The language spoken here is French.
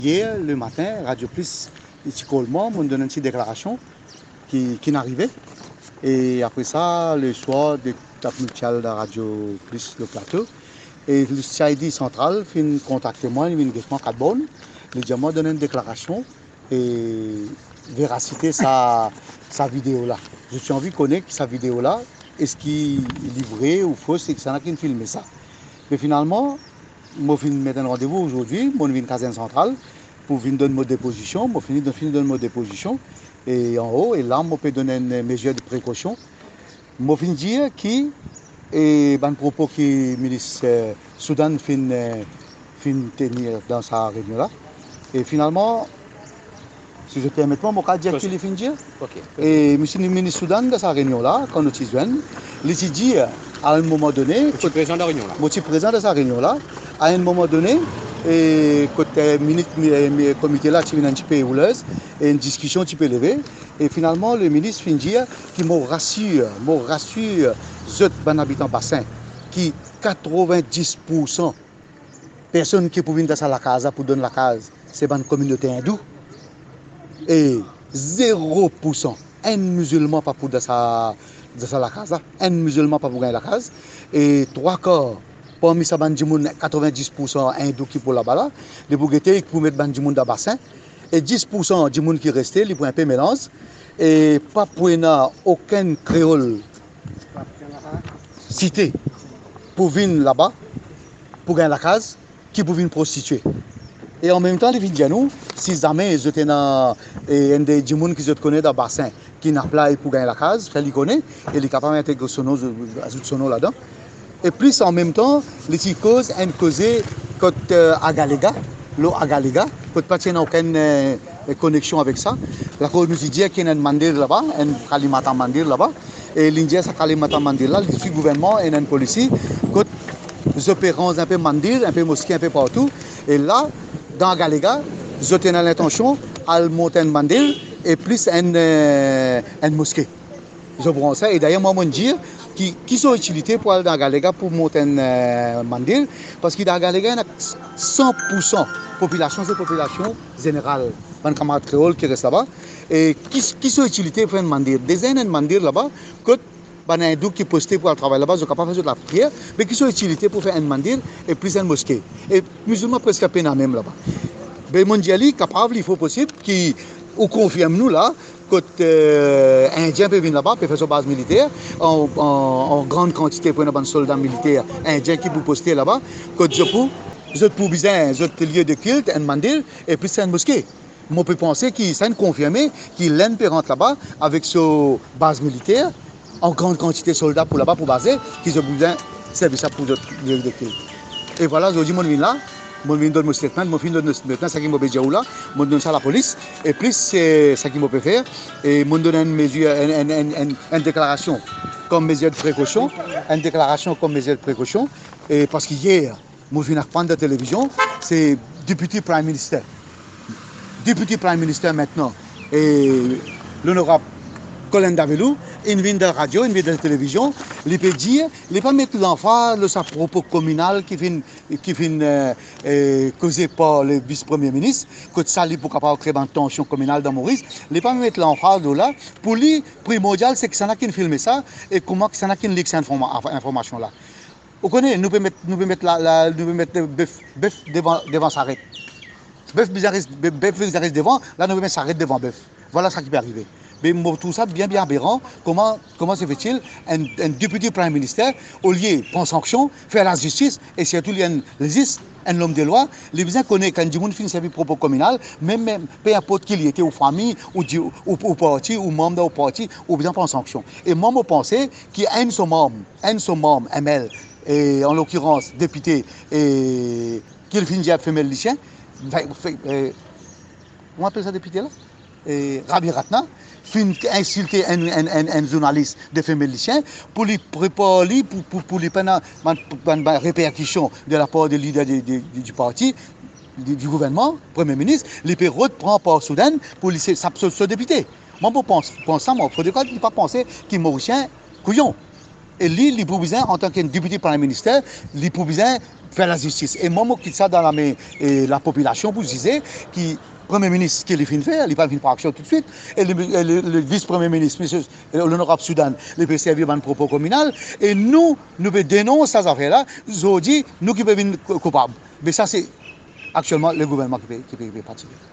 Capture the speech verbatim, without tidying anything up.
Hier, le matin, Radio Plus, ici Coleman, m'ont donné une petite déclaration qui, qui n'arrivait. Et après ça, le soir, des tapes mutuelles de Radio Plus, le plateau. Et le C I D central fait contacter moi, il m'a dit quatre bonnes. Il dit moi donner une déclaration et véracité sa, sa vidéo là. Je suis envie de connaître sa vidéo là. Est-ce qu'il est livré ou faux, c'est que ça n'a qu'une filmé ça. Mais finalement, je vais mettre un rendez-vous aujourd'hui, je vais caserne centrale pour venir donner ma déposition. Je finis de finir donner ma déposition. Et en haut, et là, je peux donner une mesure de précaution. Je vais dire qui et ben propos que le ministre euh, Soudan fin euh, fin tenir dans sa réunion là. Et finalement, si je permets moi, je vais dire qu'il est fin dire. Okay. Et monsieur le ministre Soudan dans sa réunion là, quand nous sommes jeunes, il s'est dit à un moment donné, je suis présent de la réunion là. Je suis présent de sa réunion là, à un moment donné, et côté ministre le comité là, tu viens un petit peu houleuse, et une discussion un petit peu élevée. Et finalement, le ministre fin dire qu'il me rassure, me rassure, les habitants bassin, qui quatre-vingt-dix pour cent personnes qui peuvent venir dans la casa pour donner la case, c'est une communauté hindoue. Et zéro pour cent un musulman pas pour dans sa dans la casa, un musulman pas pour gagner la case. Et trois quarts parmi ça quatre-vingt-dix pour cent hindous qui pour là-bas là, les bourguetés pour mettre ban du monde dans bassin et dix pour cent du monde qui restait, ils pour un peu mélange et pas pour aucun créole cité pour venir là-bas pour gagner la case qui pour venir prostituer. Et en même temps, les vidéos, si jamais ils étaient dans et des gens qui se connaissent dans le bassin, qui n'a pas pour gagner la case, ça les connaît, et les capables d'intégrer son nom, ajouter son nom là-dedans. Et plus en même temps, les petites causes, elles causent côté Agalega, l'eau Agalega, côté pas n'a aucune euh, connexion avec ça. La cause nous dit qu'il y a un mandir là-bas, un Kalimata mandir là-bas, et l'India, ça Kalimata mandir là, le gouvernement et une police, côté les opérants un peu mandir, un peu mosquée, un peu partout, et là, dans Galega, je tenais l'intention à monter un mandir et plus une, euh, une mosquée. Je prends ça et d'ailleurs, moi, je dis qui, qui sont utilisés pour aller dans Galega pour monter un euh, mandir parce que dans Galega, il y a cent pour cent population, c'est population générale. Un camarade créole qui reste là-bas. Et qui, qui sont utilisés pour un mandir? Des un mandir là-bas, que les hindous qui postent pour le travail là-bas, ils ne sont pas fait de la prière, mais qui sont utilisés pour faire un mandir et plus une mosquée. Et musulmans presque à peine à même là-bas. Mais mondiali capable, il faut possible, qui ou confirme nous là, que euh, Indiens peuvent venir là-bas, peuvent faire sa base militaire en, en, en grande quantité pour un soldat militaire indien qui peut poster là-bas, que je peux, je peux bien, je peux lieu de culte, un mandir et puis c'est une mosquée. On peut penser qu'il s'est confirmé qu'il l'Inde peut rentrer là-bas avec sa base militaire en grande quantité de soldats pour là-bas pour baser, qui ont besoin de servir ça pour le lieu de culte. Et voilà, je dis mon là. Mon vin donne mon statement, mon fin donne mon statement, ça qui m'a dit là, mon donne ça à la police, et plus c'est ça qui m'a peut faire, et mon donne une mesure, une, une, une, une déclaration comme mesure de précaution, une déclaration comme mesure de précaution, et parce qu'hier, mon vin apprendre de la télévision, c'est député Prime Minister, député Prime Minister maintenant, et l'honorable Colin Davelou, une vient de la radio, une vient de la télévision, il peut dire, il ne peut pas mettre l'emphase de sa propos communal qui vient, qui vient euh, euh, causé par le vice-premier ministre, que ça, il peut pas créer une tension communale dans Maurice, il ne peut pas mettre l'emphase là. Pour lui, primordial, c'est que ça n'a qu'une filmer ça, et comment ça n'a qu'une ligue cette information là. Vous connaissez, nous pouvons mettre, nous pouvons mettre, la, la, nous pouvons mettre bœuf, bœuf devant, devant s'arrête. Bœuf bizarriste, bœuf bizarriste devant, là nous pouvons mettre s'arrête devant bœuf. Voilà ce qui peut arriver. Mais tout ça bien bien aberrant. Comment, comment se fait-il un, un député Premier ministre, au lieu de prendre sanction, faire la justice, et surtout il y a un résiste, un homme de loi, les besoins connaît quand du monde finit service propos communal, même, même peu importe qu'il y était aux familles, ou au parti, ou membre du parti, ou bien prendre sanction. Et moi, je pense qu'il y a un seul membre, un seul membre, M L, et en l'occurrence député, et qu'il finit à faire le lycéen, comment on appelle ça député là? Et Rabi Ratna, fin insulter un, un, un, un journaliste de féminicien pour lui préparer, pour, pour, pour lui prendre une répercussion de la part des leaders du, du, du parti, du, du gouvernement, Premier ministre, les peut reprendre par Soudan pour laisser ce député. Moi, je pense, pense ça, moi, il ne faut pas penser qu'il est mauricien couillon. Et lui, il pour besoin, en tant que député par le ministère, il pour besoin faire la justice. Et moi, je quitte ça dans la, mais, et la population pour dire que Premier ministre qui est fin de faire, il n'est pas fin pour action tout de suite. Et le, le, le vice-premier ministre, M. l'honorable Soudan, il peut servir un propos communal. Et nous, nous pouvons dénoncer ces affaires-là. Nous dit, nous qui pouvons être coupables. Mais ça, c'est actuellement le gouvernement qui peut, qui peut participer.